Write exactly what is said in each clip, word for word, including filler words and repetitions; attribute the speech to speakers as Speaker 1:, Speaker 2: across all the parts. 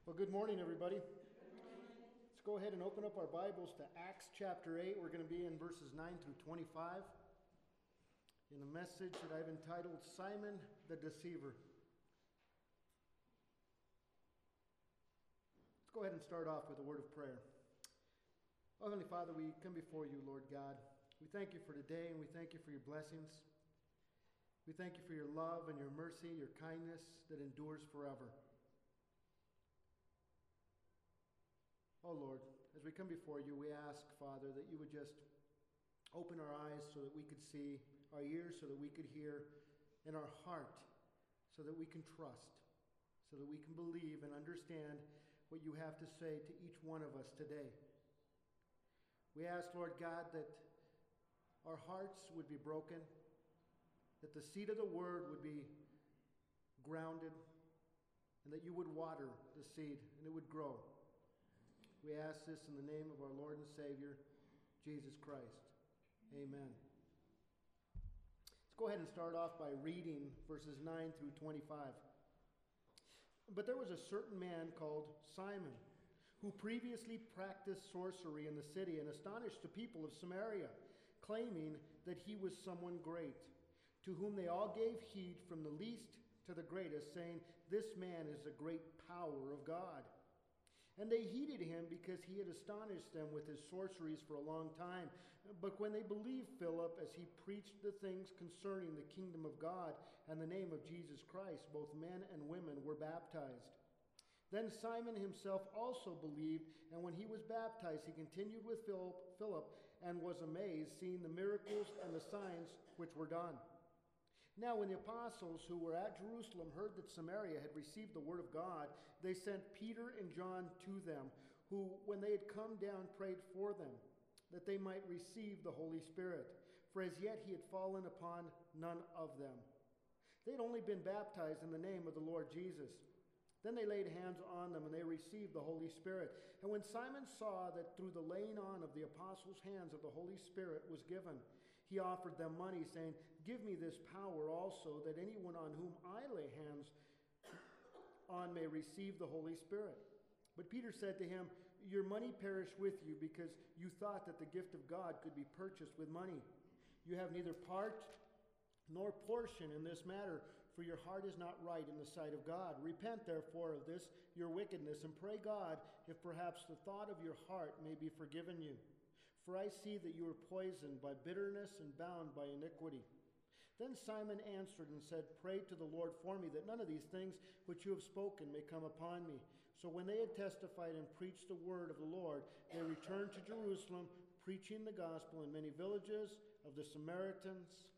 Speaker 1: Well, good morning, everybody. Let's go ahead and open up our Bibles to Acts chapter eight. We're going to be in verses nine through twenty-five in a message that I've entitled Simon the Deceiver. Let's go ahead and start off with a word of prayer. Oh, Heavenly Father, we come before you, Lord God. We thank you for today, and we thank you for your blessings. We thank you for your love and your mercy, your kindness that endures forever. Oh Lord, as we come before you, we ask, Father, that you would just open our eyes so that we could see, our ears so that we could hear, and our heart so that we can trust, so that we can believe and understand what you have to say to each one of us today. We ask, Lord God, that our hearts would be broken, that the seed of the word would be grounded, and that you would water the seed and it would grow. We ask this in the name of our Lord and Savior, Jesus Christ. Amen. Let's go ahead and start off by reading verses nine through twenty-five. But there was a certain man called Simon, who previously practiced sorcery in the city and astonished the people of Samaria, claiming that he was someone great, to whom they all gave heed from the least to the greatest, saying, "This man is a great power of God." And they heeded him because he had astonished them with his sorceries for a long time. But when they believed Philip as he preached the things concerning the kingdom of God and the name of Jesus Christ, both men and women were baptized. Then Simon himself also believed, and when he was baptized, he continued with Philip, Philip and was amazed, seeing the miracles and the signs which were done. Now when the apostles who were at Jerusalem heard that Samaria had received the word of God, they sent Peter and John to them, who, when they had come down, prayed for them, that they might receive the Holy Spirit. For as yet he had fallen upon none of them. They had only been baptized in the name of the Lord Jesus. Then they laid hands on them, and they received the Holy Spirit. And when Simon saw that through the laying on of the apostles' hands of the Holy Spirit was given, he offered them money, saying, "Give me this power also, that anyone on whom I lay hands on may receive the Holy Spirit." But Peter said to him, "Your money perish with you, because you thought that the gift of God could be purchased with money. You have neither part nor portion in this matter, for your heart is not right in the sight of God. Repent therefore of this your wickedness, and pray God if perhaps the thought of your heart may be forgiven you. For I see that you are poisoned by bitterness and bound by iniquity." Then Simon answered and said, "Pray to the Lord for me, that none of these things which you have spoken may come upon me." So when they had testified and preached the word of the Lord, they returned to Jerusalem, preaching the gospel in many villages of the Samaritans.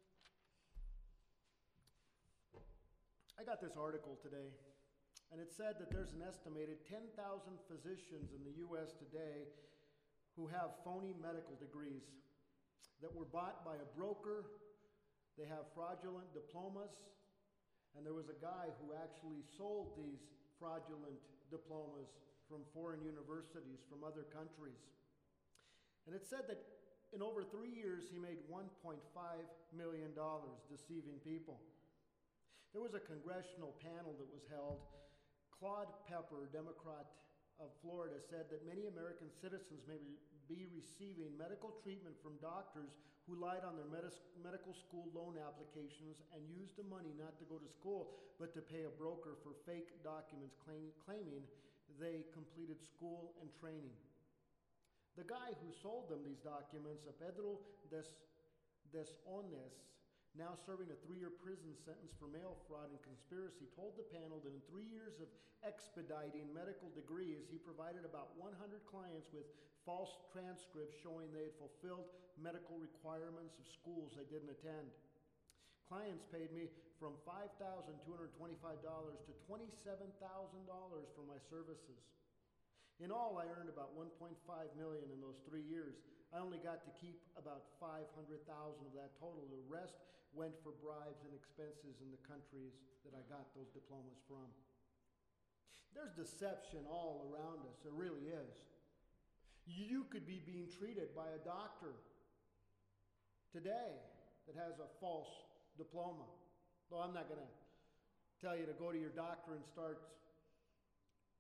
Speaker 1: I got this article today, and it said that there's an estimated ten thousand physicians in the U S today who have phony medical degrees that were bought by a broker. They have fraudulent diplomas, and there was a guy who actually sold these fraudulent diplomas from foreign universities, from other countries. And it said that in over three years he made one point five million dollars deceiving people. There was a congressional panel that was held. Claude Pepper, Democrat of Florida, said that many American citizens may be receiving medical treatment from doctors who lied on their medis- medical school loan applications and used the money not to go to school, but to pay a broker for fake documents claim- claiming they completed school and training. The guy who sold them these documents, Pedro Des- Desones, now serving a three-year prison sentence for mail fraud and conspiracy, told the panel that in three years of expediting medical degrees, he provided about one hundred clients with false transcripts showing they had fulfilled medical requirements of schools they didn't attend. Clients paid me from five thousand two hundred twenty-five dollars to twenty-seven thousand dollars for my services. In all, I earned about one point five million dollars in those three years. I only got to keep about five hundred thousand dollars of that total. The rest went for bribes and expenses in the countries that I got those diplomas from. There's deception all around us. There really is. You could be being treated by a doctor today that has a false diploma. Though I'm not going to tell you to go to your doctor and start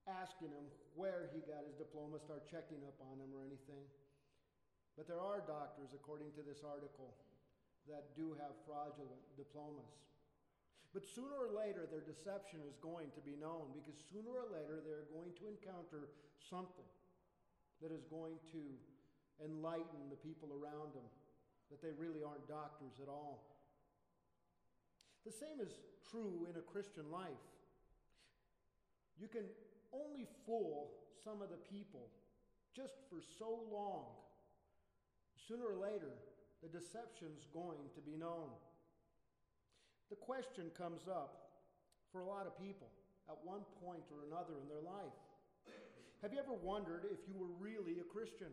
Speaker 1: asking him where he got his diploma, start checking up on him or anything. But there are doctors, according to this article, that do have fraudulent diplomas. But sooner or later, their deception is going to be known, because sooner or later, they're going to encounter something that is going to enlighten the people around them, that they really aren't doctors at all. The same is true in a Christian life. You can only fool some of the people just for so long. Sooner or later, the deception's going to be known. The question comes up for a lot of people at one point or another in their life. Have you ever wondered if you were really a Christian?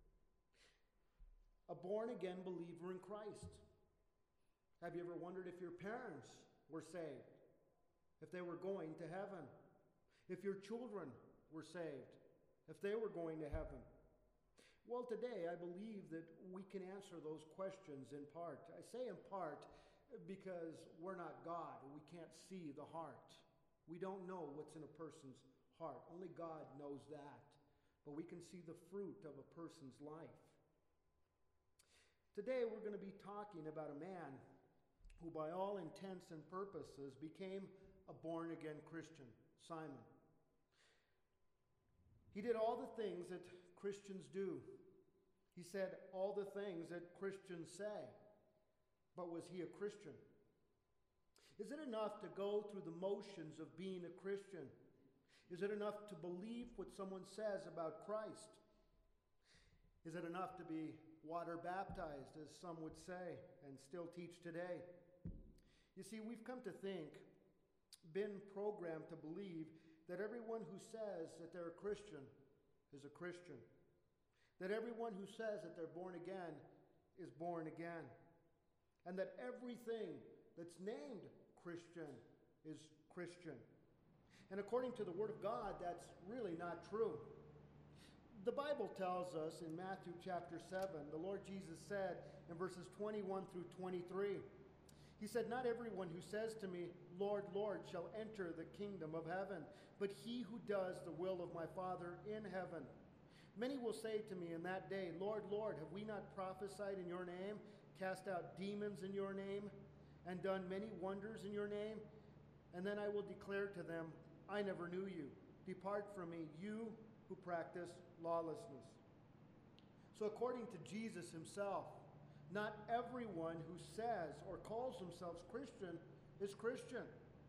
Speaker 1: A born-again believer in Christ? Have you ever wondered if your parents were saved? If they were going to heaven? If your children were saved? If they were going to heaven? Well, today I believe that we can answer those questions in part. I say in part because we're not God. We can't see the heart. We don't know what's in a person's heart. Only God knows that. But we can see the fruit of a person's life. Today we're going to be talking about a man who by all intents and purposes became a born-again Christian, Simon. He did all the things that Christians do. He said all the things that Christians say. But was he a Christian? Is it enough to go through the motions of being a Christian? Is it enough to believe what someone says about Christ? Is it enough to be water baptized, as some would say, and still teach today? You see, we've come to think, been programmed to believe, that everyone who says that they're a Christian is a Christian. That everyone who says that they're born again is born again. And that everything that's named Christian is Christian. And according to the Word of God, that's really not true. The Bible tells us in Matthew chapter seven, the Lord Jesus said in verses twenty-one through twenty-three, He said, "Not everyone who says to me, 'Lord, Lord,' shall enter the kingdom of heaven, but he who does the will of my Father in heaven. Many will say to me in that day, 'Lord, Lord, have we not prophesied in your name, cast out demons in your name, and done many wonders in your name?' And then I will declare to them, 'I never knew you. Depart from me, you who practice lawlessness.'" So according to Jesus himself, not everyone who says or calls themselves Christian is Christian.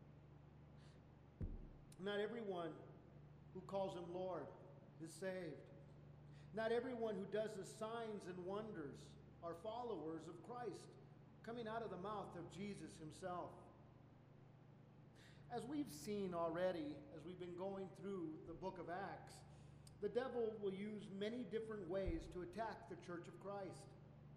Speaker 1: Not everyone who calls him Lord is saved. Not everyone who does the signs and wonders are followers of Christ, coming out of the mouth of Jesus himself. As we've seen already, as we've been going through the book of Acts, the devil will use many different ways to attack the church of Christ.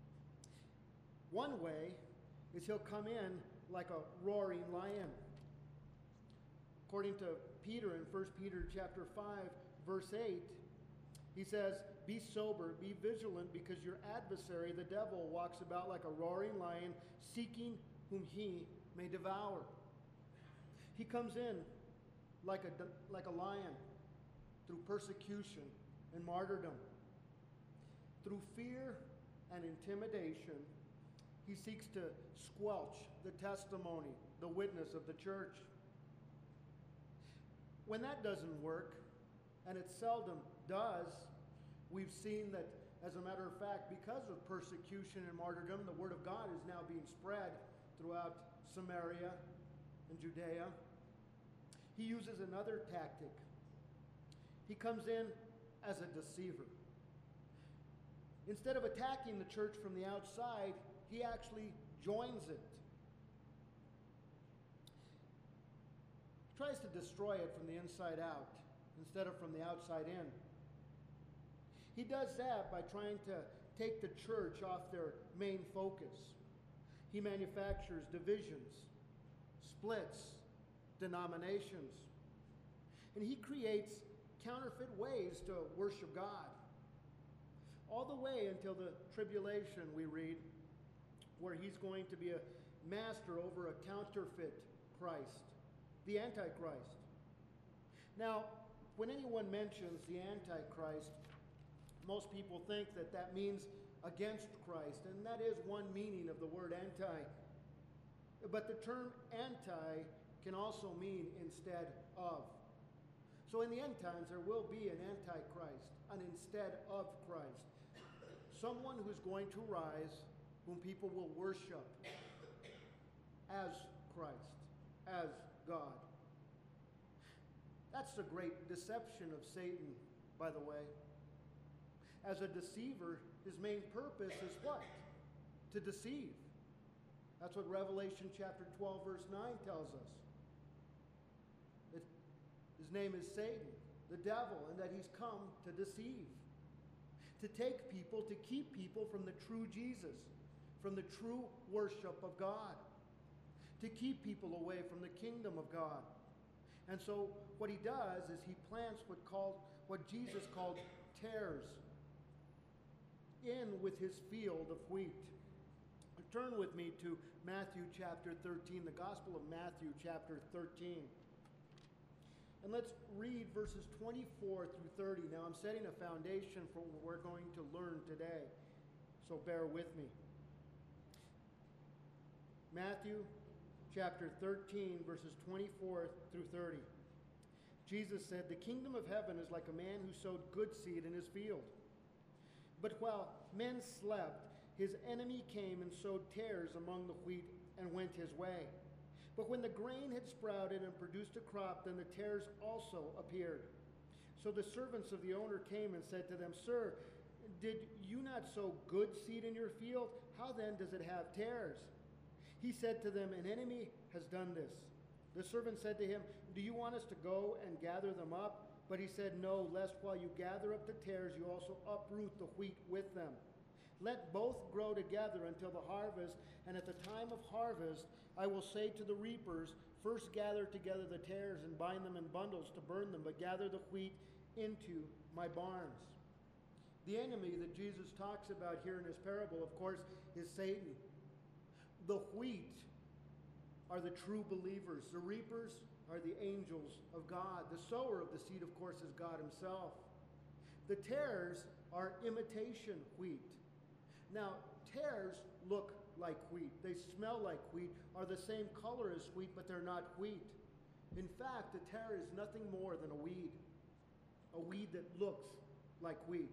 Speaker 1: One way is he'll come in like a roaring lion. According to Peter in First Peter chapter five, verse eight, he says, "Be sober, be vigilant, because your adversary, the devil, walks about like a roaring lion, seeking whom he may devour." He comes in like a, like a lion through persecution and martyrdom. Through fear and intimidation, he seeks to squelch the testimony, the witness of the church. When that doesn't work, and it seldom does, we've seen that, as a matter of fact, because of persecution and martyrdom, the word of God is now being spread throughout Samaria and Judea. He uses another tactic. He comes in as a deceiver. Instead of attacking the church from the outside, he actually joins it. He tries to destroy it from the inside out instead of from the outside in. He does that by trying to take the church off their main focus. He manufactures divisions, splits, denominations, and he creates counterfeit ways to worship God. All the way until the tribulation, we read, where he's going to be a master over a counterfeit Christ, the Antichrist. Now, When anyone mentions the Antichrist, most people think that that means against Christ, and that is one meaning of the word anti. But the term anti can also mean instead of. So in the end times, there will be an Antichrist, an instead of Christ. Someone who's going to rise, whom people will worship as Christ, as God. That's the great deception of Satan, by the way. As a deceiver, his main purpose is what? To deceive. That's what Revelation chapter twelve, verse nine tells us. That his name is Satan, the devil, and that he's come to deceive. To take people, to keep people from the true Jesus, from the true worship of God. To keep people away from the kingdom of God. And so what he does is he plants what called what Jesus called tares in with his field of wheat. Turn with me to Matthew chapter thirteen, the Gospel of Matthew chapter thirteen. And let's read verses twenty-four through thirty. Now I'm setting a foundation for what we're going to learn today, so bear with me. Matthew chapter thirteen, verses twenty-four through thirty. Jesus said, "The kingdom of heaven is like a man who sowed good seed in his field. But while men slept, his enemy came and sowed tares among the wheat and went his way. But when the grain had sprouted and produced a crop, then the tares also appeared. So the servants of the owner came and said to them, 'Sir, did you not sow good seed in your field? How then does it have tares?' He said to them, 'An enemy has done this.' The servant said to him, 'Do you want us to go and gather them up?' But he said, 'No, lest while you gather up the tares, you also uproot the wheat with them. Let both grow together until the harvest, and at the time of harvest I will say to the reapers, first gather together the tares and bind them in bundles to burn them, but gather the wheat into my barns.'" The enemy that Jesus talks about here in his parable, of course, is Satan. The wheat are the true believers. The reapers are the angels of God. The sower of the seed, of course, is God himself. The tares are imitation wheat. Now, tares look like wheat. They smell like wheat, are the same color as wheat, but they're not wheat. In fact, a tare is nothing more than a weed. A weed that looks like wheat.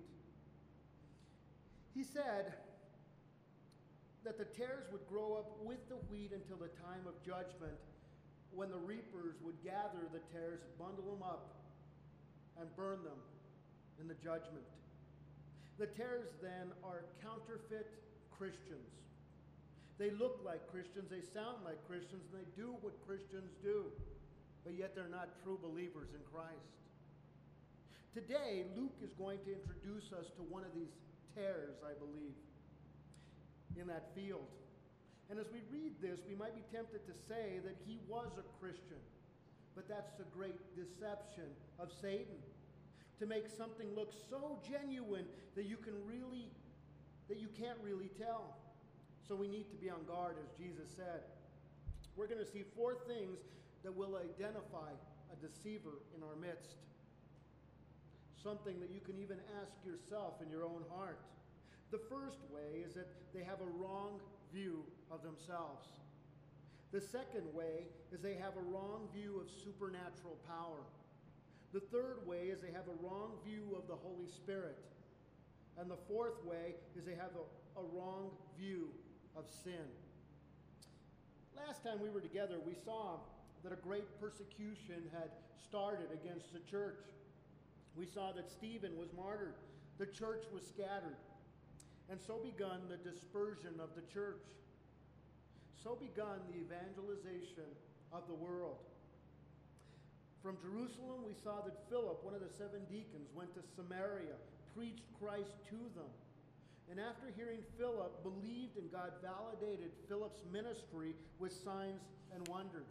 Speaker 1: He said that the tares would grow up with the wheat until the time of judgment, when the reapers would gather the tares, bundle them up, and burn them in the judgment. The tares then are counterfeit Christians. They look like Christians, they sound like Christians, and they do what Christians do, but yet they're not true believers in Christ. Today, Luke is going to introduce us to one of these tares, I believe, in that field. And as we read this, we might be tempted to say that he was a Christian. But that's the great deception of Satan. To make something look so genuine that you can really, that you can't really tell. So we need to be on guard, as Jesus said. We're going to see four things that will identify a deceiver in our midst. Something that you can even ask yourself in your own heart. The first way is that they have a wrong view of themselves. The second way is they have a wrong view of supernatural power. The third way is they have a wrong view of the Holy Spirit. And the fourth way is they have a, a wrong view of sin. Last time we were together, we saw that a great persecution had started against the church. We saw that Stephen was martyred. The church was scattered. And so begun the dispersion of the church. So begun the evangelization of the world. From Jerusalem, we saw that Philip, one of the seven deacons, went to Samaria, preached Christ to them. And after hearing Philip, believed, and God validated Philip's ministry with signs and wonders.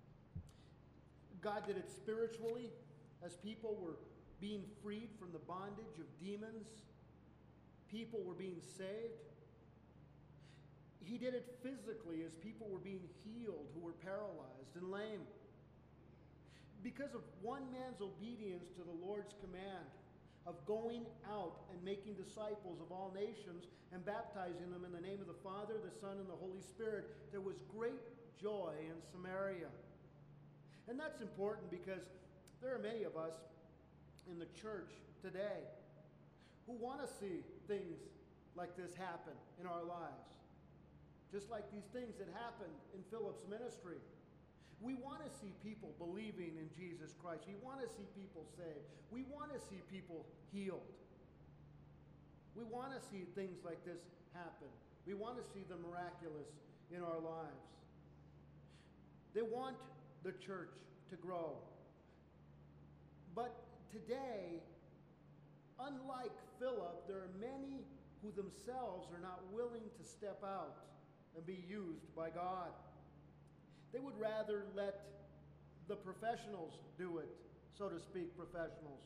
Speaker 1: God did it spiritually, as people were being freed from the bondage of demons. People were being saved. He did it physically as people were being healed who were paralyzed and lame. because of one man's obedience to the Lord's command of going out and making disciples of all nations and baptizing them in the name of the Father, the Son, and the Holy Spirit, there was great joy in Samaria. And that's important because there are many of us in the church today who want to see things like this happen in our lives. Just like these things that happened in Philip's ministry. We want to see people believing in Jesus Christ. We want to see people saved. We want to see people healed. We want to see things like this happen. We want to see the miraculous in our lives. They want the church to grow. But today, unlike Philip, there are many who themselves are not willing to step out and be used by God. They would rather let the professionals do it, so to speak, professionals.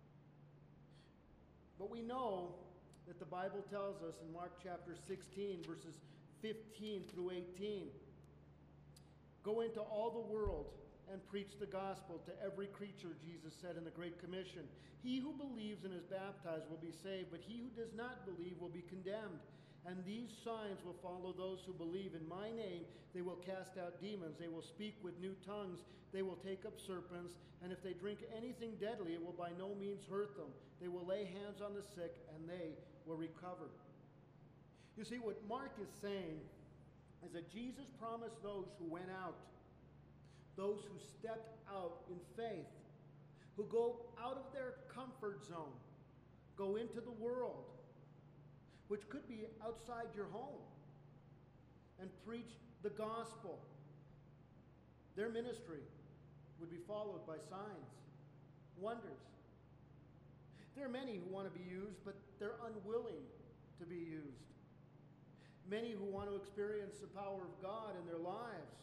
Speaker 1: But we know that the Bible tells us in Mark chapter sixteen, verses fifteen through eighteen, go into all the world and preach the gospel to every creature, Jesus said in the Great Commission. He who believes and is baptized will be saved, but he who does not believe will be condemned. And these signs will follow those who believe. In my name they will cast out demons. They will speak with new tongues. They will take up serpents. And if they drink anything deadly, it will by no means hurt them. They will lay hands on the sick, and they will recover. You see, what Mark is saying is that Jesus promised those who went out, those who stepped out in faith, who go out of their comfort zone, go into the world, which could be outside your home, and preach the gospel. Their ministry would be followed by signs, wonders. There are many who want to be used, but they're unwilling to be used. Many who want to experience the power of God in their lives,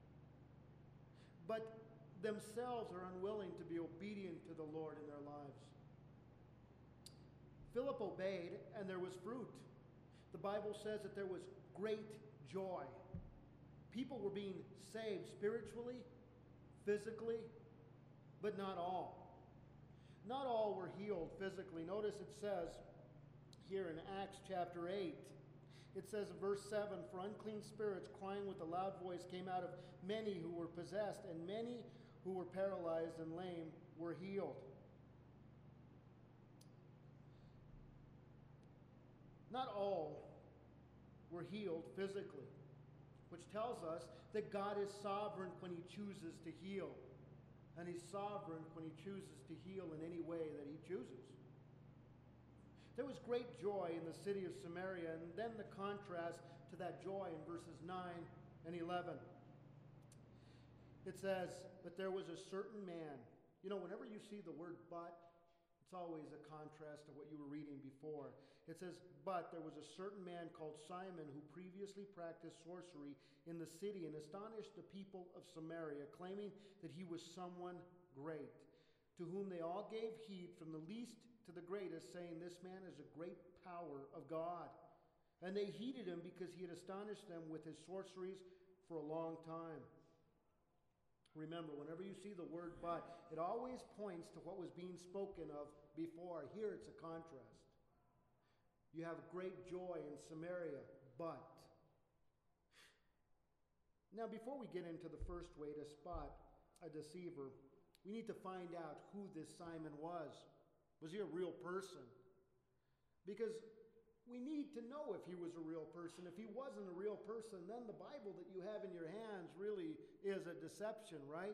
Speaker 1: but themselves are unwilling to be obedient to the Lord in their lives. Philip obeyed, and there was fruit. The Bible says that there was great joy. People were being saved spiritually, physically, but not all. Not all were healed physically. Notice it says here in Acts chapter eight, it says in verse seven, for unclean spirits crying with a loud voice came out of many who were possessed, and many who were paralyzed and lame were healed. Not all were healed physically, which tells us that God is sovereign when he chooses to heal, and he's sovereign when he chooses to heal in any way that he chooses. There was great joy in the city of Samaria, and then the contrast to that joy in verses nine and eleven. It says, but there was a certain man. You know, whenever you see the word but, it's always a contrast to what you were reading before. It says, but there was a certain man called Simon who previously practiced sorcery in the city and astonished the people of Samaria, claiming that he was someone great, to whom they all gave heed from the least to the greatest, saying, this man is a great power of God. And they heeded him because he had astonished them with his sorceries for a long time. Remember, whenever you see the word but, it always points to what was being spoken of before. Here it's a contrast. You have great joy in Samaria, but. Now, before we get into the first way to spot a deceiver, we need to find out who this Simon was. Was he a real person? Because we need to know if he was a real person. If he wasn't a real person, then the Bible that you have in your hands really is a deception, right?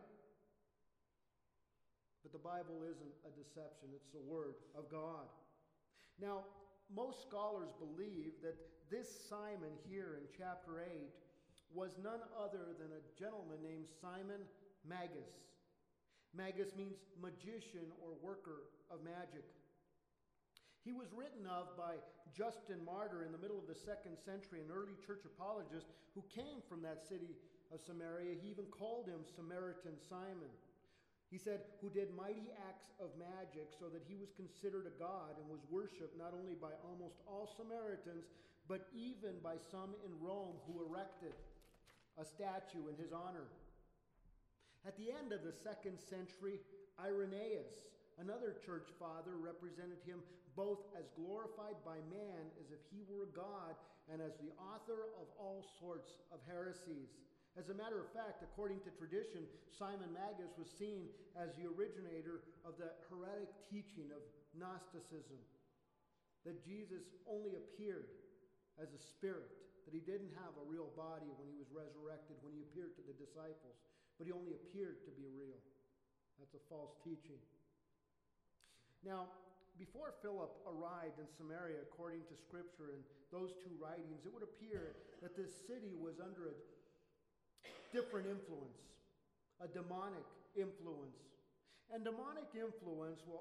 Speaker 1: But the Bible isn't a deception. It's the Word of God. Now, most scholars believe that this Simon here in chapter eight was none other than a gentleman named Simon Magus. Magus means magician or worker of magic. He was written of by Justin Martyr in the middle of the second century, an early church apologist who came from that city of Samaria. He even called him Samaritan Simon. He said, who did mighty acts of magic so that he was considered a god and was worshipped not only by almost all Samaritans, but even by some in Rome who erected a statue in his honor. At the end of the second century, Irenaeus, another church father, represented him both as glorified by man as if he were God and as the author of all sorts of heresies. As a matter of fact, according to tradition, Simon Magus was seen as the originator of the heretic teaching of Gnosticism, that Jesus only appeared as a spirit, that he didn't have a real body when he was resurrected, when he appeared to the disciples, but he only appeared to be real. That's a false teaching. Now, before Philip arrived in Samaria, according to Scripture and those two writings, it would appear that this city was under a different influence, a demonic influence. And demonic influence will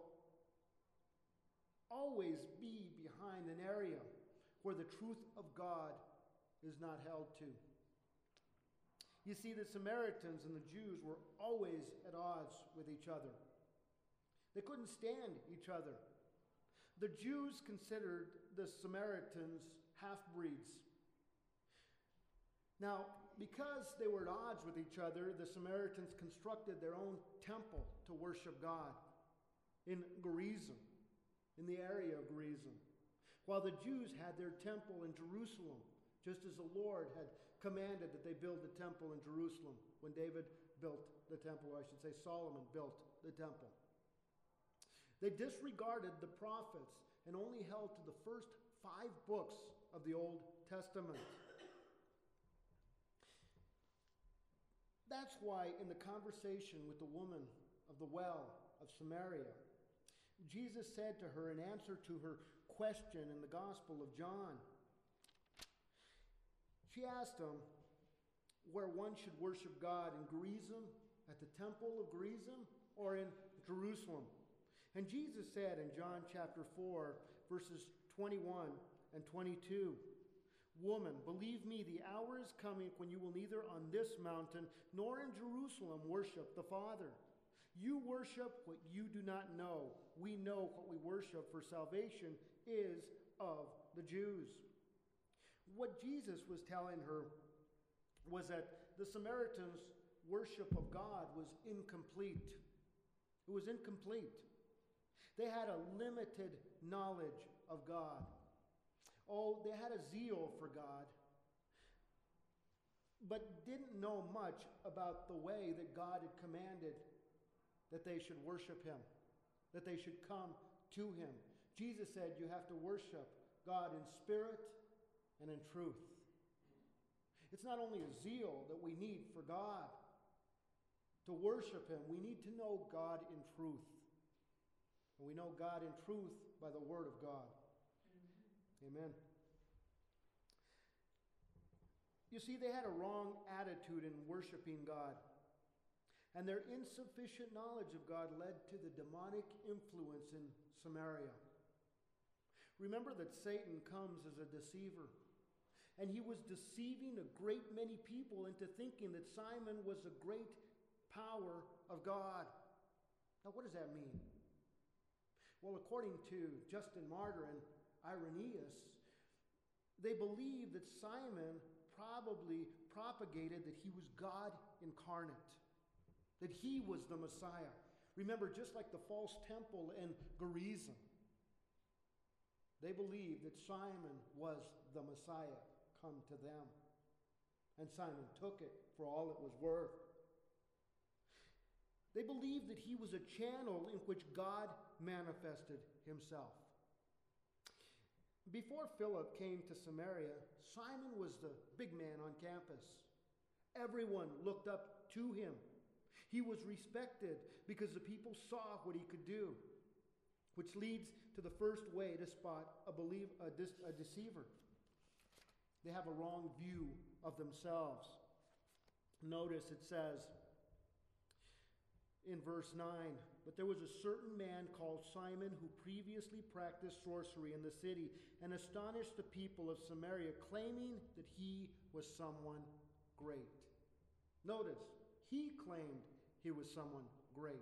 Speaker 1: always be behind an area where the truth of God is not held to. You see, the Samaritans and the Jews were always at odds with each other. They couldn't stand each other. The Jews considered the Samaritans half-breeds. Now, because they were at odds with each other, the Samaritans constructed their own temple to worship God in Gerizim, in the area of Gerizim, while the Jews had their temple in Jerusalem, just as the Lord had commanded that they build the temple in Jerusalem when David built the temple, or I should say Solomon built the temple. They disregarded the prophets and only held to the first five books of the Old Testament. That's why in the conversation with the woman of the well of Samaria, Jesus said to her in answer to her question in the Gospel of John, she asked him where one should worship God, in Gerizim, at the temple of Gerizim, or in Jerusalem. And Jesus said in John chapter four, verses twenty-one and twenty-two, "Woman, believe me, the hour is coming when you will neither on this mountain nor in Jerusalem worship the Father. You worship what you do not know. We know what we worship, for salvation is of the Jews." What Jesus was telling her was that the Samaritans' worship of God was incomplete. It was incomplete. They had a limited knowledge of God. Oh, they had a zeal for God, but didn't know much about the way that God had commanded that they should worship him, that they should come to him. Jesus said you have to worship God in spirit and in truth. It's not only a zeal that we need for God. To worship him, we need to know God in truth. And we know God in truth by the word of God. Amen. Amen. You see, they had a wrong attitude in worshiping God. And their insufficient knowledge of God led to the demonic influence in Samaria. Remember that Satan comes as a deceiver. And he was deceiving a great many people into thinking that Simon was a great power of God. Now, what does that mean? Well, according to Justin Martyr and Irenaeus, they believed that Simon probably propagated that he was God incarnate, that he was the Messiah. Remember, just like the false temple in Gerizim, they believed that Simon was the Messiah come to them. And Simon took it for all it was worth. They believed that he was a channel in which God manifested himself. Before Philip came to Samaria, Simon was the big man on campus. Everyone looked up to him. He was respected because the people saw what he could do, which leads to the first way to spot a, believe, a, dis, a deceiver. They have a wrong view of themselves. Notice it says in verse nine, "But there was a certain man called Simon who previously practiced sorcery in the city and astonished the people of Samaria, claiming that he was someone great." Notice, he claimed he was someone great.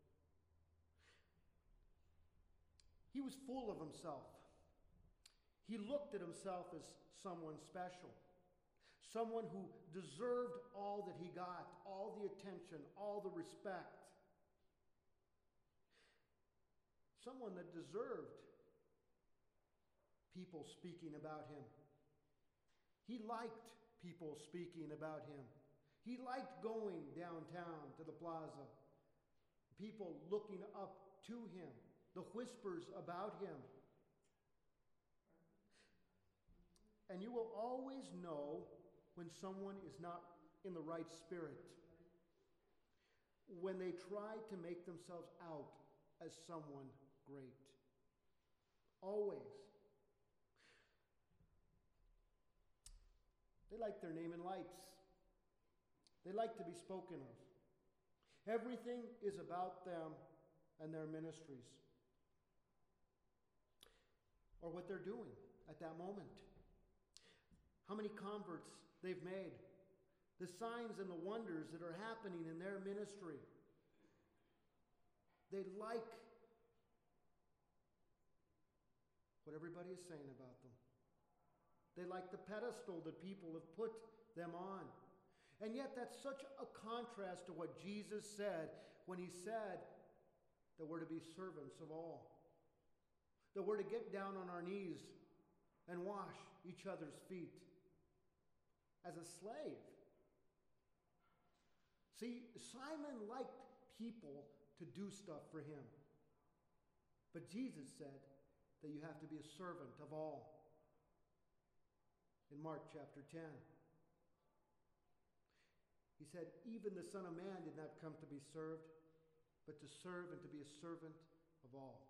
Speaker 1: He was full of himself. He looked at himself as someone special. Someone who deserved all that he got, all the attention, all the respect. Someone that deserved people speaking about him. He liked people speaking about him. He liked going downtown to the plaza. People looking up to him. The whispers about him. And you will always know when someone is not in the right spirit. When they try to make themselves out as someone great. Always. They like their name in lights. They like to be spoken of. Everything is about them and their ministries. Or what they're doing at that moment. How many converts they've made. The signs and the wonders that are happening in their ministry. They like what everybody is saying about them. They like the pedestal that people have put them on. And yet that's such a contrast to what Jesus said when he said that we're to be servants of all. That we're to get down on our knees and wash each other's feet. As a slave. See, Simon liked people to do stuff for him. But Jesus said that you have to be a servant of all. In Mark chapter ten. He said, even the Son of Man did not come to be served, but to serve and to be a servant of all.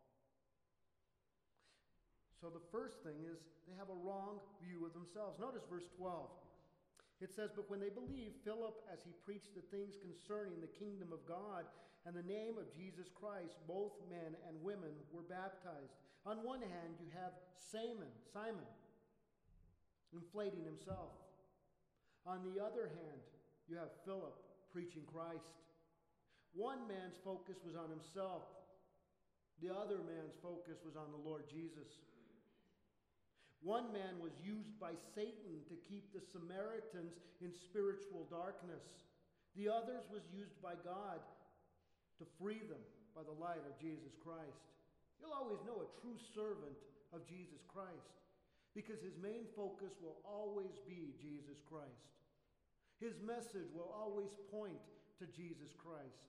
Speaker 1: So the first thing is they have a wrong view of themselves. Notice verse twelve. It says, but when they believed Philip as he preached the things concerning the kingdom of God and the name of Jesus Christ, both men and women were baptized. On one hand, you have Simon, Simon, inflating himself. On the other hand, you have Philip preaching Christ. One man's focus was on himself. The other man's focus was on the Lord Jesus. One man was used by Satan to keep the Samaritans in spiritual darkness. The others was used by God to free them by the light of Jesus Christ. You'll always know a true servant of Jesus Christ because his main focus will always be Jesus Christ. His message will always point to Jesus Christ.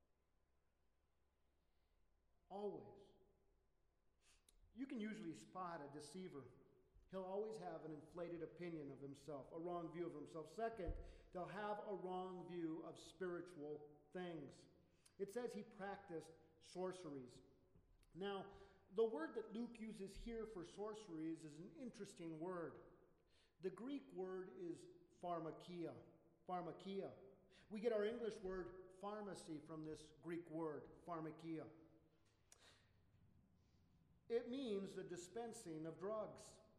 Speaker 1: Always. You can usually spot a deceiver. He'll always have an inflated opinion of himself, a wrong view of himself. Second, they'll have a wrong view of spiritual things. It says he practiced sorceries. Now, the word that Luke uses here for sorceries is an interesting word. The Greek word is pharmakia. Pharmakia. We get our English word pharmacy from this Greek word, pharmakia. It means the dispensing of drugs.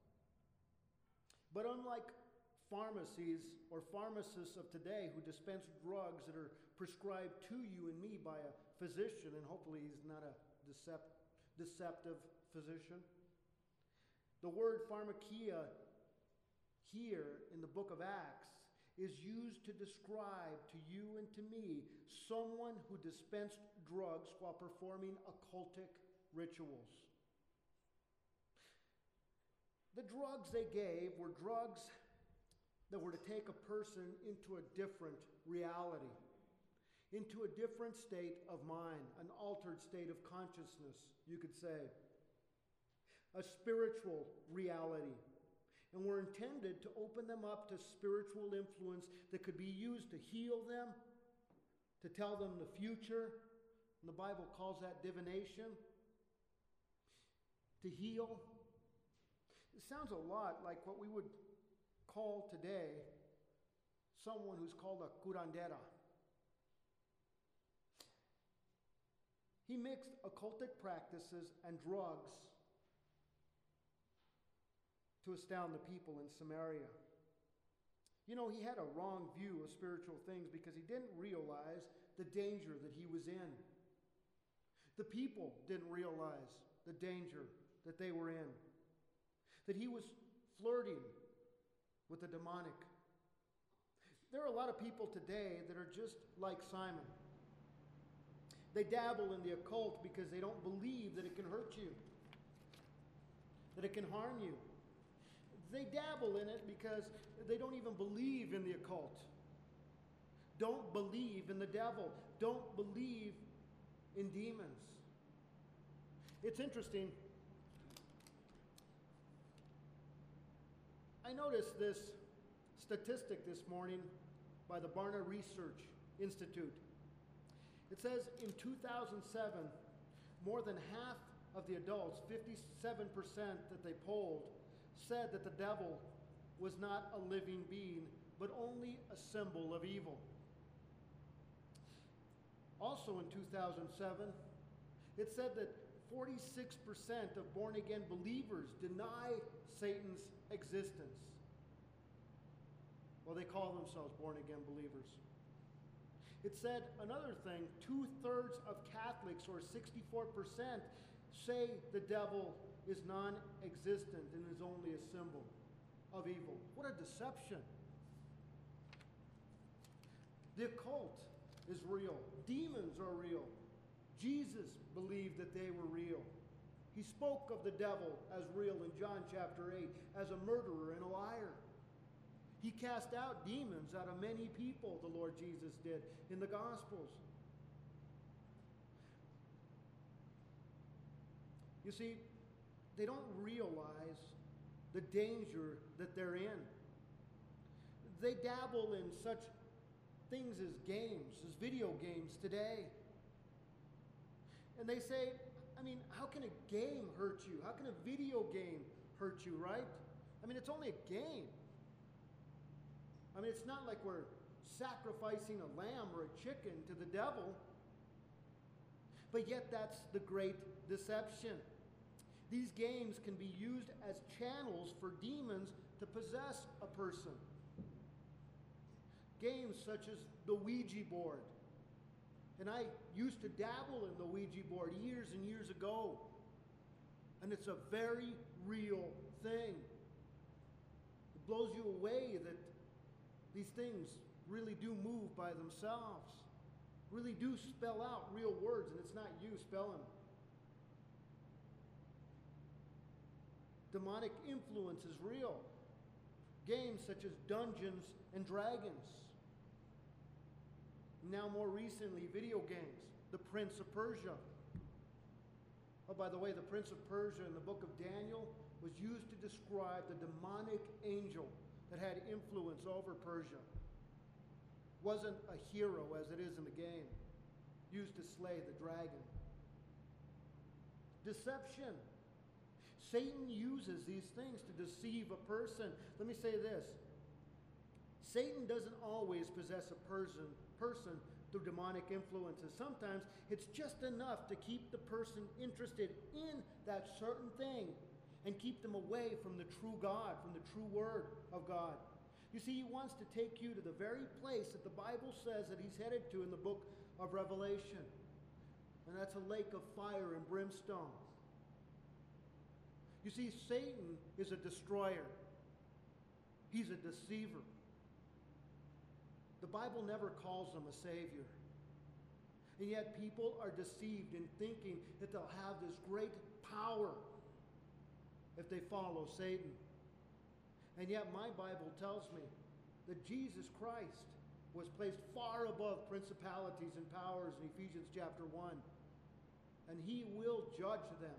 Speaker 1: But unlike pharmacies or pharmacists of today who dispense drugs that are prescribed to you and me by a physician, and hopefully he's not a decept- deceptive physician, the word pharmakia here in the book of Acts is used to describe to you and to me someone who dispensed drugs while performing occultic rituals. The drugs they gave were drugs that were to take a person into a different reality, into a different state of mind, an altered state of consciousness, you could say, a spiritual reality. And were intended to open them up to spiritual influence that could be used to heal them, to tell them the future. And the Bible calls that divination. To heal. It sounds a lot like what we would call today someone who's called a curandera. He mixed occultic practices and drugs to astound the people in Samaria. You know, he had a wrong view of spiritual things because he didn't realize the danger that he was in. The people didn't realize the danger that they were in. That he was flirting with the demonic. There are a lot of people today that are just like Simon. They dabble in the occult because they don't believe that it can hurt you, that it can harm you. They dabble in it because they don't even believe in the occult. Don't believe in the devil. Don't believe in demons. It's interesting. I noticed this statistic this morning by the Barna Research Institute. It says in two thousand seven, more than half of the adults, fifty-seven percent that they polled, said that the devil was not a living being, but only a symbol of evil. Also in two thousand seven, it said that forty-six percent of born-again believers deny Satan's existence. Well, they call themselves born-again believers. It said another thing, two-thirds of Catholics, or sixty-four percent, say the devil is non-existent and is only a symbol of evil. What a deception. The occult is real. Demons are real. Jesus believed that they were real. He spoke of the devil as real in John chapter eight, as a murderer and a liar. He cast out demons out of many people, the Lord Jesus did, in the Gospels. You see, they don't realize the danger that they're in. They dabble in such things as games, as video games today. And they say, I mean, how can a game hurt you? How can a video game hurt you, right? I mean, it's only a game. I mean, it's not like we're sacrificing a lamb or a chicken to the devil. But yet that's the great deception. These games can be used as channels for demons to possess a person. Games such as the Ouija board. And I used to dabble in the Ouija board years and years ago. And it's a very real thing. It blows you away that these things really do move by themselves, really do spell out real words, and it's not you spelling them. Demonic influence is real. Games such as Dungeons and Dragons. Now more recently, video games. The Prince of Persia. Oh, by the way, the Prince of Persia in the book of Daniel was used to describe the demonic angel that had influence over Persia. Wasn't a hero as it is in the game. Used to slay the dragon. Deception. Satan uses these things to deceive a person. Let me say this. Satan doesn't always possess a person, person through demonic influences. Sometimes it's just enough to keep the person interested in that certain thing and keep them away from the true God, from the true word of God. You see, he wants to take you to the very place that the Bible says that he's headed to in the book of Revelation. And that's a lake of fire and brimstone. You see, Satan is a destroyer. He's a deceiver. The Bible never calls him a savior. And yet people are deceived in thinking that they'll have this great power if they follow Satan. And yet my Bible tells me that Jesus Christ was placed far above principalities and powers in Ephesians chapter one. And he will judge them.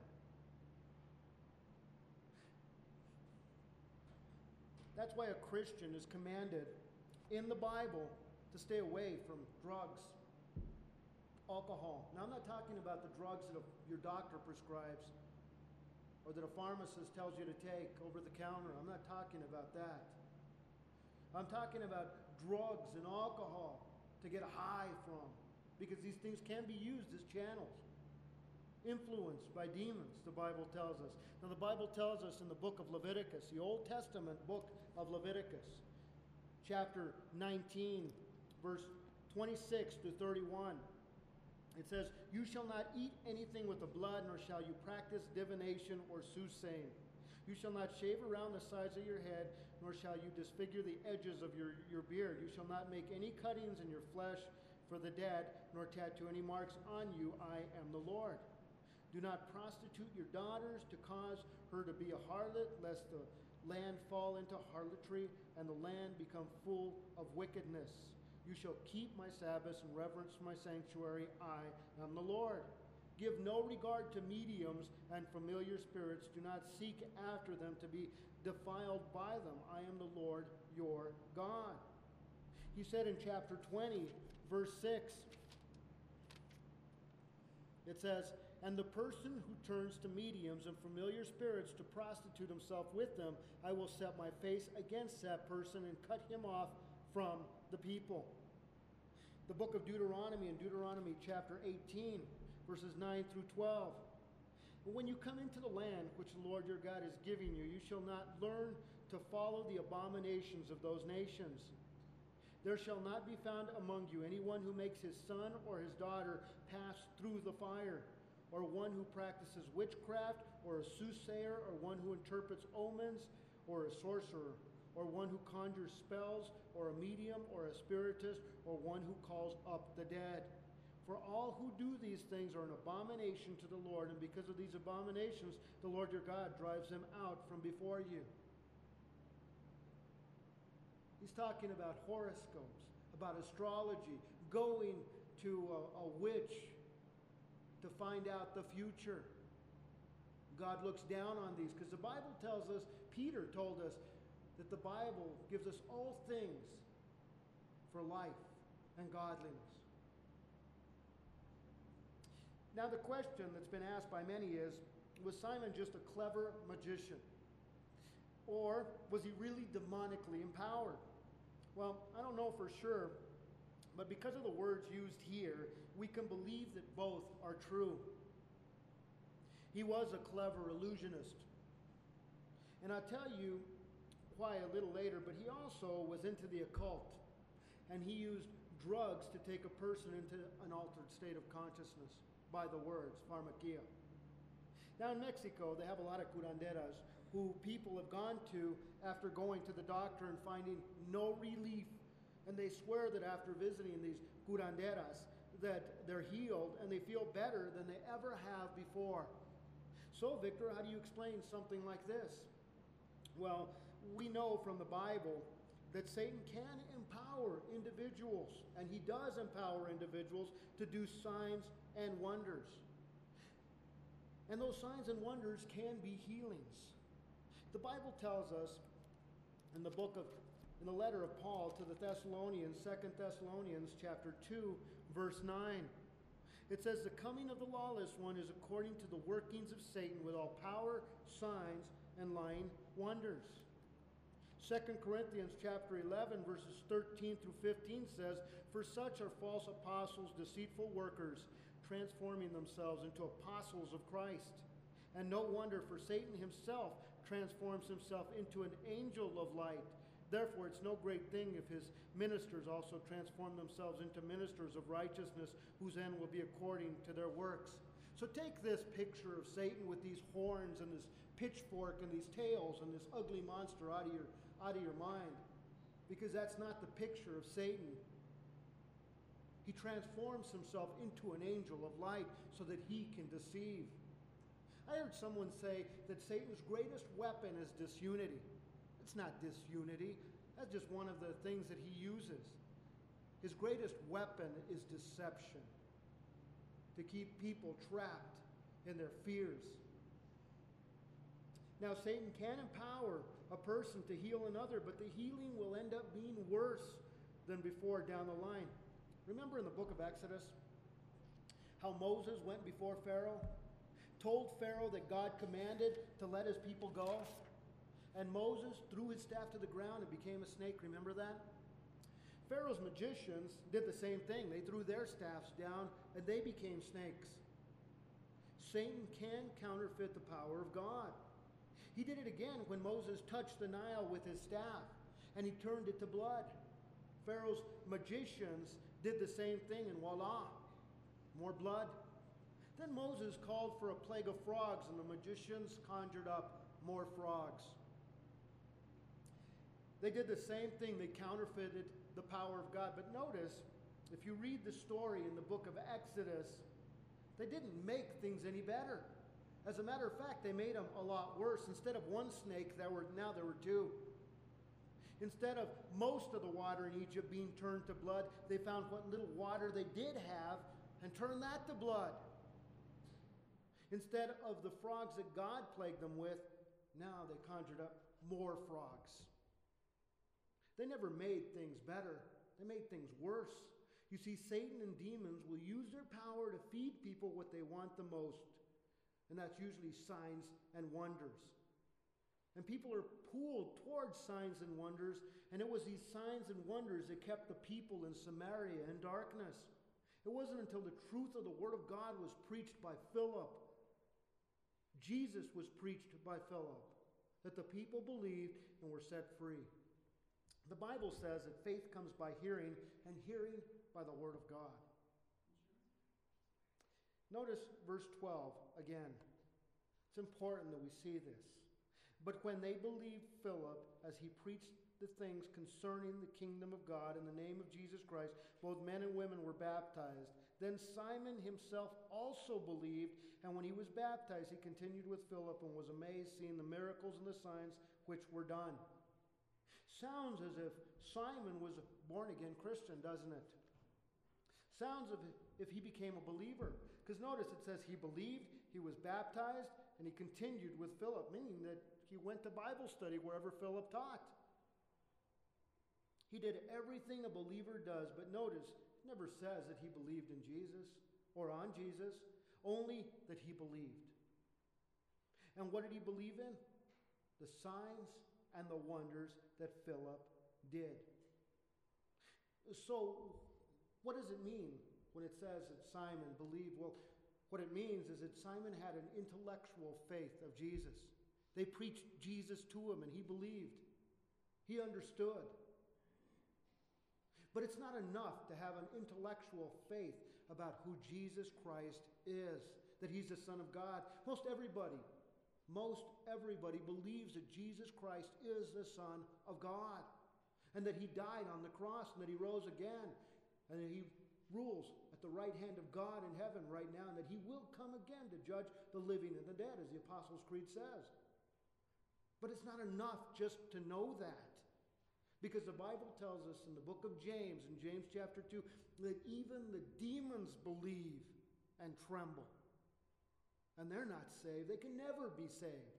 Speaker 1: That's why a Christian is commanded in the Bible to stay away from drugs, alcohol. Now I'm not talking about the drugs that a, your doctor prescribes or that a pharmacist tells you to take over the counter. I'm not talking about that. I'm talking about drugs and alcohol to get a high from, because these things can be used as channels. Influenced by demons, the Bible tells us. Now the Bible tells us in the book of Leviticus, the Old Testament book of Leviticus, chapter nineteen, verse twenty-six to thirty-one. It says, "You shall not eat anything with the blood, nor shall you practice divination or soothsaying. You shall not shave around the sides of your head, nor shall you disfigure the edges of your, your beard. You shall not make any cuttings in your flesh for the dead, nor tattoo any marks on you. I am the Lord. Do not prostitute your daughters to cause her to be a harlot, lest the land fall into harlotry, and the land become full of wickedness. You shall keep my Sabbaths and reverence my sanctuary. I am the Lord. Give no regard to mediums and familiar spirits. Do not seek after them to be defiled by them. I am the Lord your God. He said in chapter twenty, verse six, it says, and the person who turns to mediums and familiar spirits to prostitute himself with them, I will set my face against that person and cut him off from the people. The book of Deuteronomy, in Deuteronomy chapter eighteen, verses nine through twelve. But when you come into the land which the Lord your God is giving you, you shall not learn to follow the abominations of those nations. There shall not be found among you anyone who makes his son or his daughter pass through the fire, or one who practices witchcraft, or a soothsayer, or one who interprets omens, or a sorcerer, or one who conjures spells, or a medium, or a spiritist, or one who calls up the dead. For all who do these things are an abomination to the Lord, and because of these abominations, the Lord your God drives them out from before you. He's talking about horoscopes, about astrology, going to a, a witch to find out the future. God looks down on these because the Bible tells us, Peter told us, that the Bible gives us all things for life and godliness. Now the question that's been asked by many is, was Simon just a clever magician? Or was he really demonically empowered? Well, I don't know for sure, but because of the words used here, we can believe that both are true. He was a clever illusionist. And I'll tell you why a little later, but he also was into the occult. And he used drugs to take a person into an altered state of consciousness by the words, pharmakia. Now in Mexico, they have a lot of curanderas who people have gone to after going to the doctor and finding no relief. And they swear that after visiting these curanderas that they're healed and they feel better than they ever have before. So, Victor, how do you explain something like this? Well, we know from the Bible that Satan can empower individuals, and he does empower individuals to do signs and wonders. And those signs and wonders can be healings. The Bible tells us in the book of, in the letter of Paul to the Thessalonians, Second Thessalonians chapter two, verse nine, it says, the coming of the lawless one is according to the workings of Satan with all power, signs, and lying wonders. Second Corinthians chapter eleven, verses thirteen through fifteen says, for such are false apostles, deceitful workers, transforming themselves into apostles of Christ. And no wonder, for Satan himself transforms himself into an angel of light. Therefore, it's no great thing if his ministers also transform themselves into ministers of righteousness, whose end will be according to their works. So take this picture of Satan with these horns and this pitchfork and these tails and this ugly monster out of your, out of your mind, because that's not the picture of Satan. He transforms himself into an angel of light so that he can deceive. I heard someone say that Satan's greatest weapon is disunity. It's not disunity. That's just one of the things that he uses. His greatest weapon is deception, to keep people trapped in their fears. Now, Satan can empower a person to heal another, but the healing will end up being worse than before down the line. Remember in the book of Exodus how Moses went before Pharaoh, told Pharaoh that God commanded to let his people go, and Moses threw his staff to the ground and became a snake. Remember that? Pharaoh's magicians did the same thing. They threw their staffs down and they became snakes. Satan can counterfeit the power of God. He did it again when Moses touched the Nile with his staff and he turned it to blood. Pharaoh's magicians did the same thing, and voila, more blood. Then Moses called for a plague of frogs, and the magicians conjured up more frogs. They did the same thing. They counterfeited the power of God. But notice, if you read the story in the book of Exodus, they didn't make things any better. As a matter of fact, they made them a lot worse. Instead of one snake, there were now there were two. Instead of most of the water in Egypt being turned to blood, they found what little water they did have and turned that to blood. Instead of the frogs that God plagued them with, now they conjured up more frogs. They never made things better. They made things worse. You see, Satan and demons will use their power to feed people what they want the most. And that's usually signs and wonders. And people are pulled towards signs and wonders. And it was these signs and wonders that kept the people in Samaria in darkness. It wasn't until the truth of the Word of God was preached by Philip, Jesus was preached by Philip, that the people believed and were set free. The Bible says that faith comes by hearing, and hearing by the Word of God. Notice verse twelve again. It's important that we see this. But when they believed Philip as he preached the things concerning the kingdom of God in the name of Jesus Christ, both men and women were baptized. Then Simon himself also believed, and when he was baptized, he continued with Philip and was amazed seeing the miracles and the signs which were done. Sounds as if Simon was a born-again Christian, doesn't it? Sounds as if he became a believer. Because notice it says he believed, he was baptized, and he continued with Philip, meaning that he went to Bible study wherever Philip taught. He did everything a believer does, but notice, it never says that he believed in Jesus or on Jesus, only that he believed. And what did he believe in? The signs and the wonders that Philip did. So, what does it mean when it says that Simon believed? Well, what it means is that Simon had an intellectual faith of Jesus. They preached Jesus to him and he believed. He understood. But it's not enough to have an intellectual faith about who Jesus Christ is, that he's the Son of God. Most everybody, most everybody believes that Jesus Christ is the Son of God, and that he died on the cross, and that he rose again, and that he rules at the right hand of God in heaven right now, and that he will come again to judge the living and the dead, as the Apostles' Creed says. But it's not enough just to know that. Because the Bible tells us in the book of James, in James chapter two, that even the demons believe and tremble. And they're not saved. They can never be saved.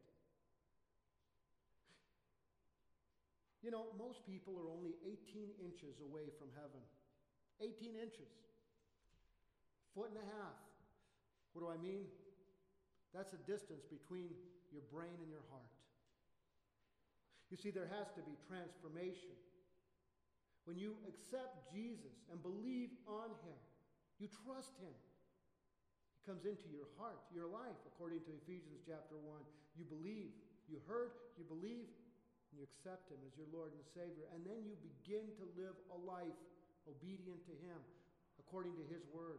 Speaker 1: You know, most people are only eighteen inches away from heaven. eighteen inches. Foot and a half. What do I mean? That's the distance between your brain and your heart. You see, there has to be transformation. When you accept Jesus and believe on him, you trust him. He comes into your heart, your life, according to Ephesians chapter one. You believe, you heard, you believe, and you accept him as your Lord and Savior. And then you begin to live a life obedient to him, according to his word.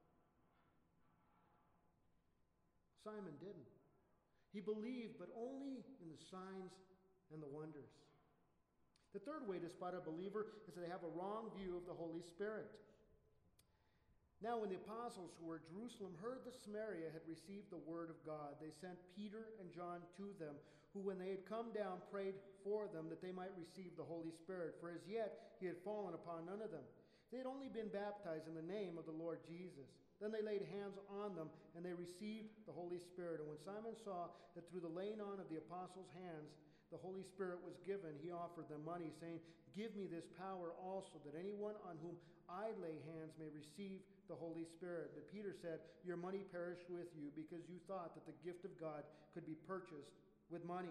Speaker 1: Simon didn't. He believed, but only in the signs and the wonders. The third way to spot a believer is that they have a wrong view of the Holy Spirit. Now, when the apostles who were at Jerusalem heard that Samaria had received the word of God, they sent Peter and John to them, who, when they had come down, prayed for them that they might receive the Holy Spirit, for as yet he had fallen upon none of them. They had only been baptized in the name of the Lord Jesus. Then they laid hands on them, and they received the Holy Spirit. And when Simon saw that through the laying on of the apostles' hands the Holy Spirit was given, he offered them money, saying, "Give me this power also, that anyone on whom I lay hands may receive the Holy Spirit." But Peter said, "Your money perish with you, because you thought that the gift of God could be purchased with money."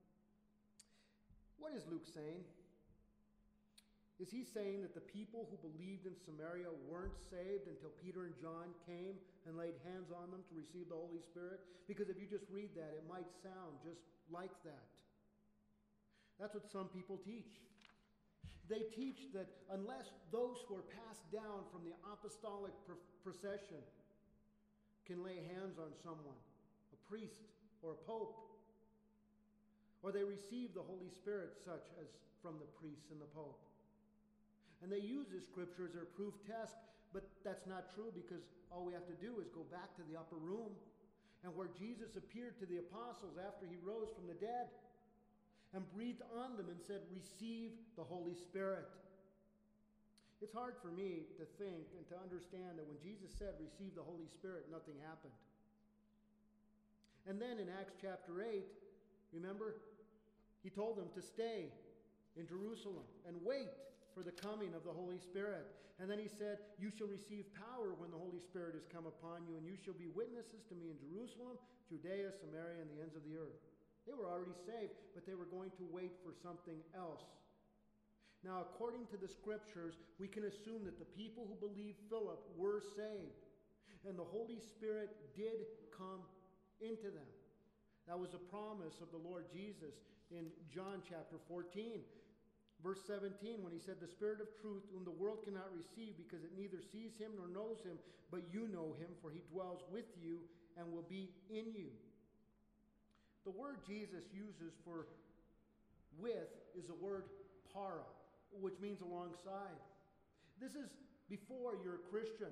Speaker 1: What is Luke saying? Is he saying that the people who believed in Samaria weren't saved until Peter and John came and laid hands on them to receive the Holy Spirit? Because if you just read that, it might sound just like that. That's what some people teach. They teach that unless those who are passed down from the apostolic procession can lay hands on someone, a priest or a pope, or they receive the Holy Spirit, such as from the priests and the Pope. And they use this scripture as their proof test, but that's not true, because all we have to do is go back to the upper room and where Jesus appeared to the apostles after he rose from the dead and breathed on them and said, receive the Holy Spirit. It's hard for me to think and to understand that when Jesus said, receive the Holy Spirit, nothing happened. And then in Acts chapter eight, remember, he told them to stay in Jerusalem and wait for the coming of the Holy Spirit. And then he said, you shall receive power when the Holy Spirit has come upon you, and you shall be witnesses to me in Jerusalem, Judea, Samaria, and the ends of the earth. They were already saved, but they were going to wait for something else. Now, according to the scriptures, we can assume that the people who believed Philip were saved, and the Holy Spirit did come into them. That was a promise of the Lord Jesus in John chapter fourteen. Verse seventeen, when he said, the Spirit of truth, whom the world cannot receive because it neither sees him nor knows him, but you know him, for he dwells with you and will be in you. The word Jesus uses for with is the word para, which means alongside. This is before you're a Christian.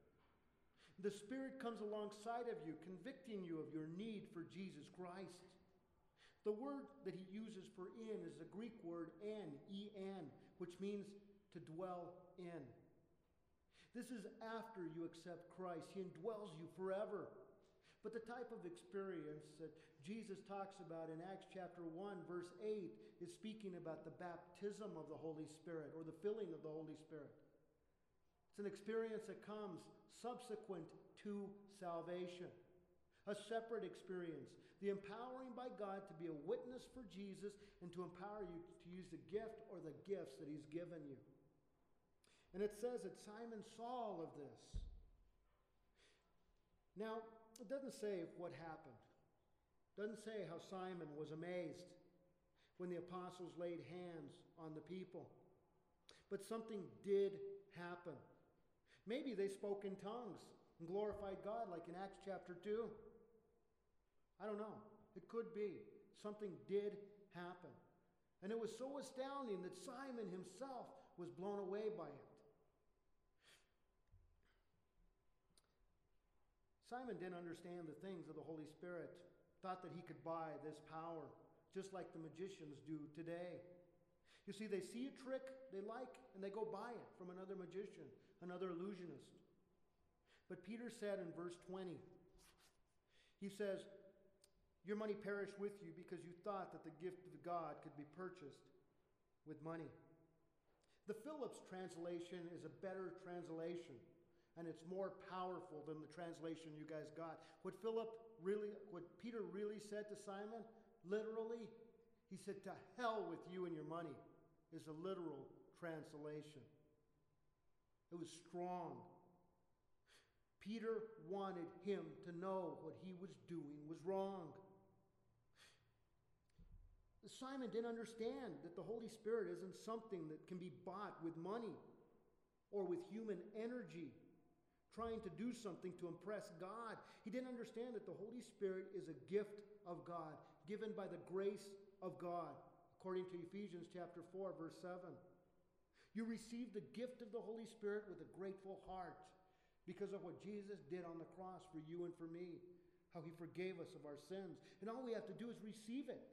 Speaker 1: The Spirit comes alongside of you, convicting you of your need for Jesus Christ. The word that he uses for in is the Greek word en, E N, which means to dwell in. This is after you accept Christ. He indwells you forever. But the type of experience that Jesus talks about in Acts chapter one, verse eight, is speaking about the baptism of the Holy Spirit, or the filling of the Holy Spirit. It's an experience that comes subsequent to salvation. A separate experience. The empowering by God to be a witness for Jesus and to empower you to use the gift or the gifts that he's given you. And it says that Simon saw all of this. Now, it doesn't say what happened. It doesn't say how Simon was amazed when the apostles laid hands on the people. But something did happen. Maybe they spoke in tongues and glorified God like in Acts chapter two. I don't know. It could be. Something did happen. And it was so astounding that Simon himself was blown away by it. Simon didn't understand the things of the Holy Spirit, thought that he could buy this power, just like the magicians do today. You see, they see a trick they like, and they go buy it from another magician, another illusionist. But Peter said in verse twenty, he says, your money perished with you because you thought that the gift of God could be purchased with money. The Phillips translation is a better translation, and it's more powerful than the translation you guys got. What Philip really, what Peter really said to Simon, literally, he said, to hell with you and your money, is a literal translation. It was strong. Peter wanted him to know what he was doing was wrong. Simon didn't understand that the Holy Spirit isn't something that can be bought with money or with human energy, trying to do something to impress God. He didn't understand that the Holy Spirit is a gift of God, given by the grace of God, according to Ephesians chapter four, verse seven. You receive the gift of the Holy Spirit with a grateful heart because of what Jesus did on the cross for you and for me, how he forgave us of our sins. And all we have to do is receive it.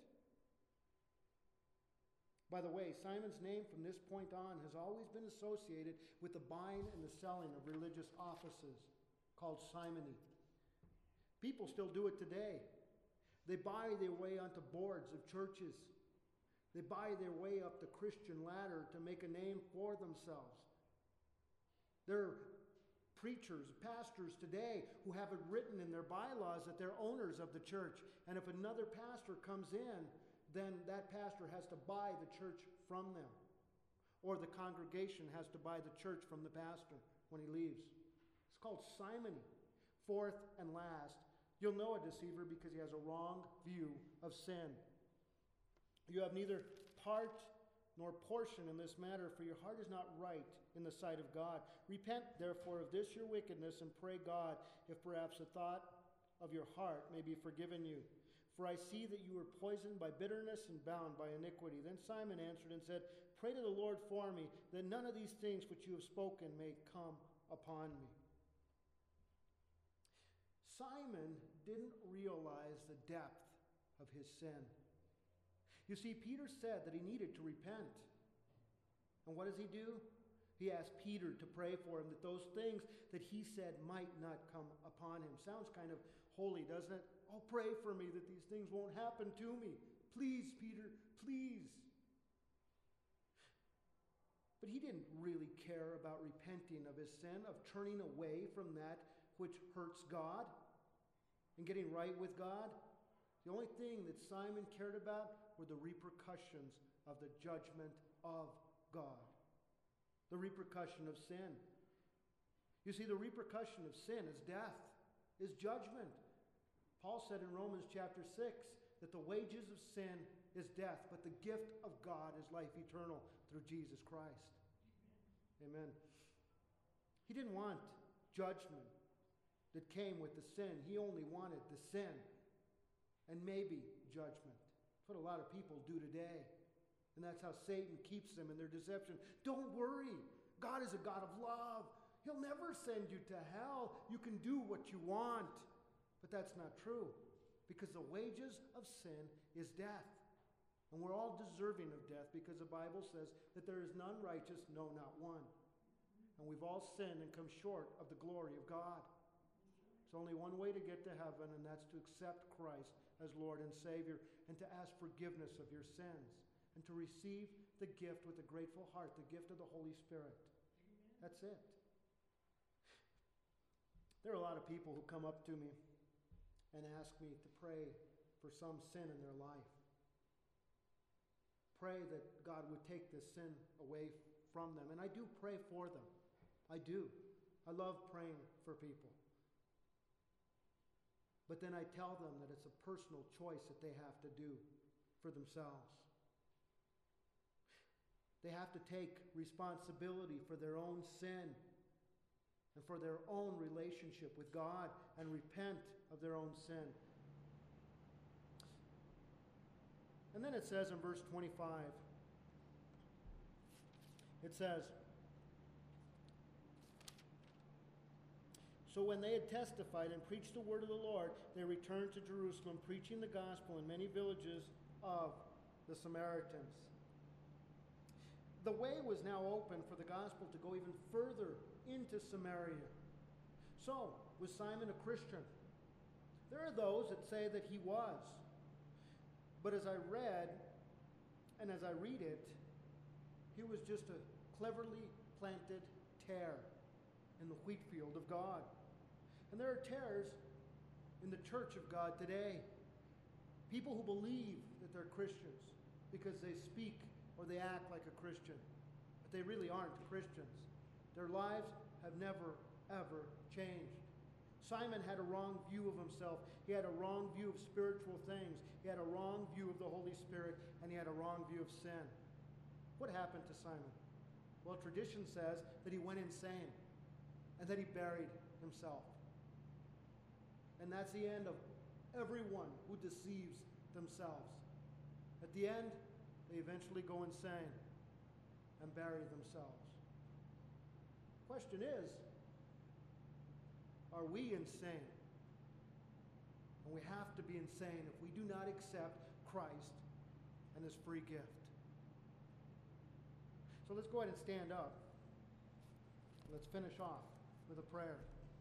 Speaker 1: By the way, Simon's name from this point on has always been associated with the buying and the selling of religious offices, called simony. People still do it today. They buy their way onto boards of churches. They buy their way up the Christian ladder to make a name for themselves. There are preachers, pastors today who have it written in their bylaws that they're owners of the church. And if another pastor comes in, then that pastor has to buy the church from them. Or the congregation has to buy the church from the pastor when he leaves. It's called simony. Fourth and last, you'll know a deceiver because he has a wrong view of sin. You have neither part nor portion in this matter, for your heart is not right in the sight of God. Repent, therefore, of this your wickedness, and pray God if perhaps a thought of your heart may be forgiven you. For I see that you are poisoned by bitterness and bound by iniquity. Then Simon answered and said, Pray to the Lord for me, that none of these things which you have spoken may come upon me. Simon didn't realize the depth of his sin. You see, Peter said that he needed to repent. And what does he do? He asked Peter to pray for him, that those things that he said might not come upon him. Sounds kind of holy, doesn't it? Oh, pray for me that these things won't happen to me. Please, Peter, please. But he didn't really care about repenting of his sin, of turning away from that which hurts God and getting right with God. The only thing that Simon cared about were the repercussions of the judgment of God. The repercussion of sin. You see, the repercussion of sin is death, is judgment. Paul said in Romans chapter six that the wages of sin is death, but the gift of God is life eternal through Jesus Christ. Amen. He didn't want judgment that came with the sin. He only wanted the sin and maybe judgment. That's what a lot of people do today. And that's how Satan keeps them in their deception. Don't worry. God is a God of love. He'll never send you to hell. You can do what you want. But that's not true, because the wages of sin is death. And we're all deserving of death, because the Bible says that there is none righteous, no, not one. And we've all sinned and come short of the glory of God. There's only one way to get to heaven, and that's to accept Christ as Lord and Savior, and to ask forgiveness of your sins, and to receive the gift with a grateful heart, the gift of the Holy Spirit. Amen. That's it. There are a lot of people who come up to me and ask me to pray for some sin in their life. Pray that God would take this sin away from them. And I do pray for them. I do. I love praying for people. But then I tell them that it's a personal choice that they have to do for themselves. They have to take responsibility for their own sin and for their own relationship with God, and repent of their own sin. And then it says in verse twenty-five, it says, So when they had testified and preached the word of the Lord, they returned to Jerusalem, preaching the gospel in many villages of the Samaritans. The way was now open for the gospel to go even further into Samaria. So, was Simon a Christian? There are those that say that he was. But as I read, and as I read it, he was just a cleverly planted tare in the wheat field of God. And there are tares in the church of God today. People who believe that they're Christians because they speak or they act like a Christian, but they really aren't Christians. Their lives have never, ever changed. Simon had a wrong view of himself. He had a wrong view of spiritual things. He had a wrong view of the Holy Spirit, and he had a wrong view of sin. What happened to Simon? Well, tradition says that he went insane and that he buried himself. And that's the end of everyone who deceives themselves. At the end, they eventually go insane and bury themselves. Question is, are we insane? And we have to be insane if we do not accept Christ and his free gift. So let's go ahead and stand up. Let's finish off with a prayer.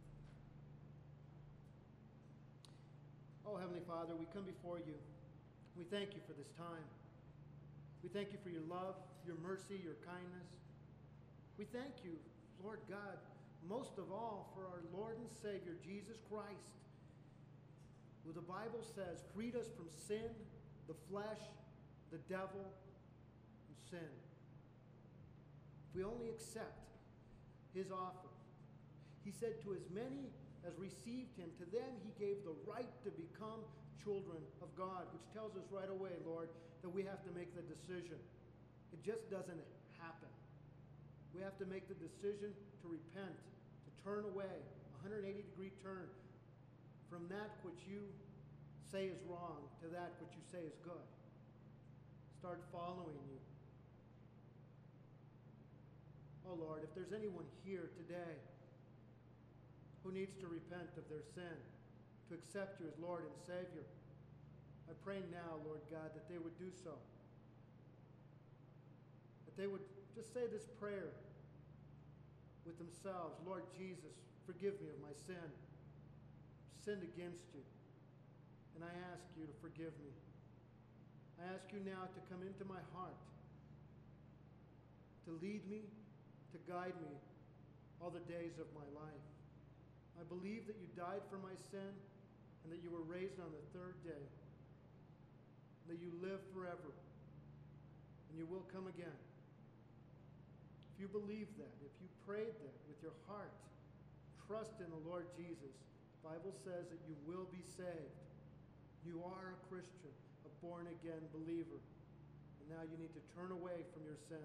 Speaker 1: Oh, Heavenly Father, we come before you. We thank you for this time. We thank you for your love, your mercy, your kindness. We thank you, Lord God, most of all for our Lord and Savior, Jesus Christ, who the Bible says freed us from sin, the flesh, the devil, and sin. If we only accept his offer. He said to as many as received him, to them he gave the right to become children of God, which tells us right away, Lord, that we have to make the decision. It just doesn't happen. We have to make the decision to repent, to turn away, a one hundred eighty degree turn from that which you say is wrong to that which you say is good. Start following you. Oh Lord, if there's anyone here today who needs to repent of their sin, to accept you as Lord and Savior, I pray now, Lord God, that they would do so. That they would just say this prayer with themselves. Lord Jesus, forgive me of my sin. I've sinned against you. And I ask you to forgive me. I ask you now to come into my heart, to lead me, to guide me all the days of my life. I believe that you died for my sin and that you were raised on the third day, that you live forever and you will come again. If you believe that, if you prayed that with your heart, trust in the Lord Jesus, the Bible says that you will be saved. You are a Christian, a born-again believer. And now you need to turn away from your sin.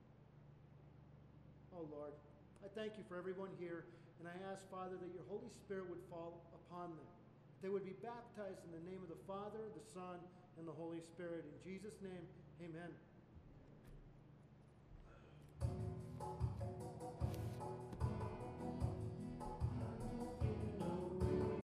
Speaker 1: Oh, Lord, I thank you for everyone here, and I ask, Father, that your Holy Spirit would fall upon them. They would be baptized in the name of the Father, the Son, and the Holy Spirit. In Jesus' name, amen.